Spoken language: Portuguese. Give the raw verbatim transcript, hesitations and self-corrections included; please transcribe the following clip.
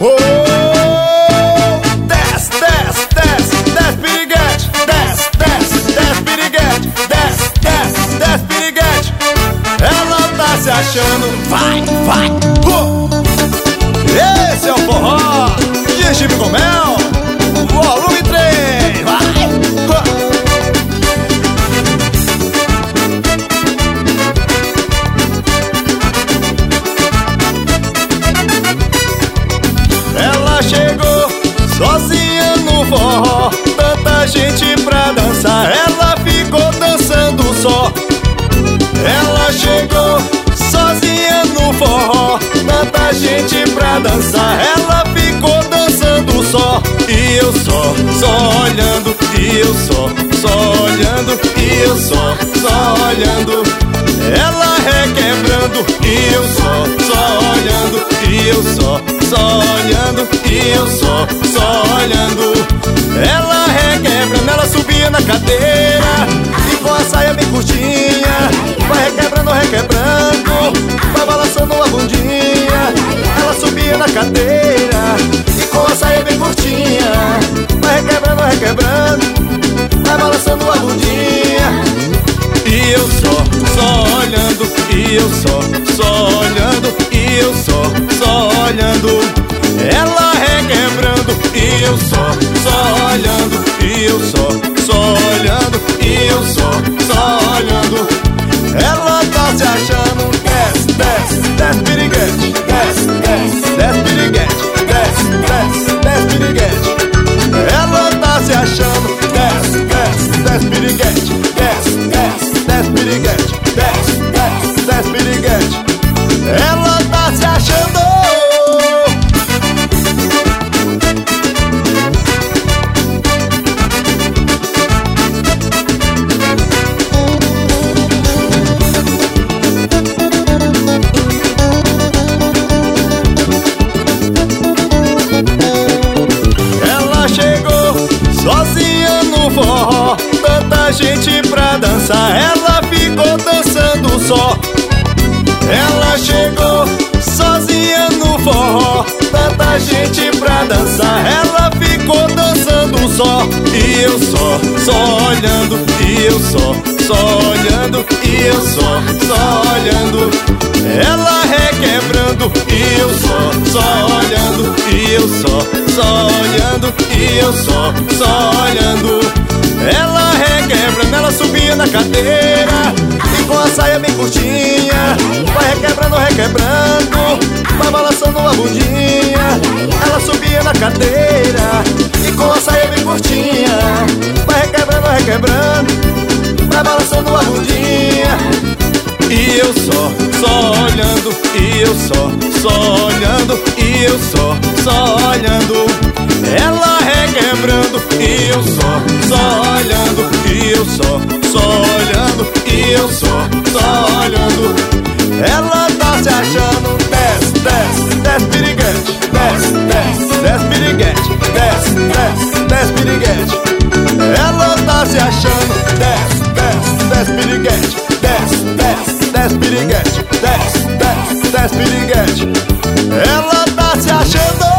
Oh, desce, desce, desce, desce piriguete, desce, desce, desce piriguete, desce, desce, desce piriguete. Ela tá se achando, vai, vai. Uh! Esse é o forró de Chifre com Mel, volume três, vai. Uh! Chegou sozinha no forró, tanta gente pra dançar, ela ficou dançando só. Ela chegou sozinha no forró, tanta gente pra dançar, ela ficou dançando só. E eu só, só olhando, e eu só, só olhando, e eu só, só olhando. Ela requebrando, e eu só, só olhando, e eu só, só olhando, e eu só, só olhando. Ela requebrando, ela subia na cadeira e com a saia bem curtinha, vai requebrando, requebrando, vai balançando a bundinha. Ela subia na cadeira e com a saia bem curtinha, vai requebrando, requebrando, vai balançando a bundinha. E eu só, só olhando, e eu só, só olhando, e eu só, só olhando. Ela requebrando, e eu só, só olhando, e eu só, só olhando, e eu só, só olhando. Ela tá se achando, desce, desce, desce piriguete, desce, desce, desce piriguete, desce, desce, desce piriguete. Ela tá se achando, desce, desce, desce piriguete, desce, desce, desce piriguete, desce, desce, desce piriguete. Ela tá se achando. Ela chegou sozinha no forró, tanta gente pra dançar, ela ficou dançando só. Ela chegou sozinha no forró, tanta gente pra dançar, ela ficou dançando só. E eu só, só olhando, e eu só, só olhando, e eu só, só olhando. Ela requebrando, e eu só, só olhando, e eu só, só olhando, e eu só, só olhando. Ela requebrando, ela subia na cadeira e com a saia bem curtinha, vai requebrando, requebrando, vai balançando a bundinha. Ela subia na cadeira e com a saia bem curtinha, vai requebrando, requebrando, vai balançando a bundinha. E eu só, só olhando, e eu só, só olhando, e eu só, só olhando. Ela requebrando, e eu só, só olhando, e eu só, só olhando, e eu só, só olhando. Ela tá se achando, desce, desce, desce piriguete, desce, desce, desce piriguete, desce, desce, desce piriguete. Ela tá se achando, desce, desce, desce piriguete, desce, desce, desce piriguete, desce, desce, desce piriguete. Ela tá se achando.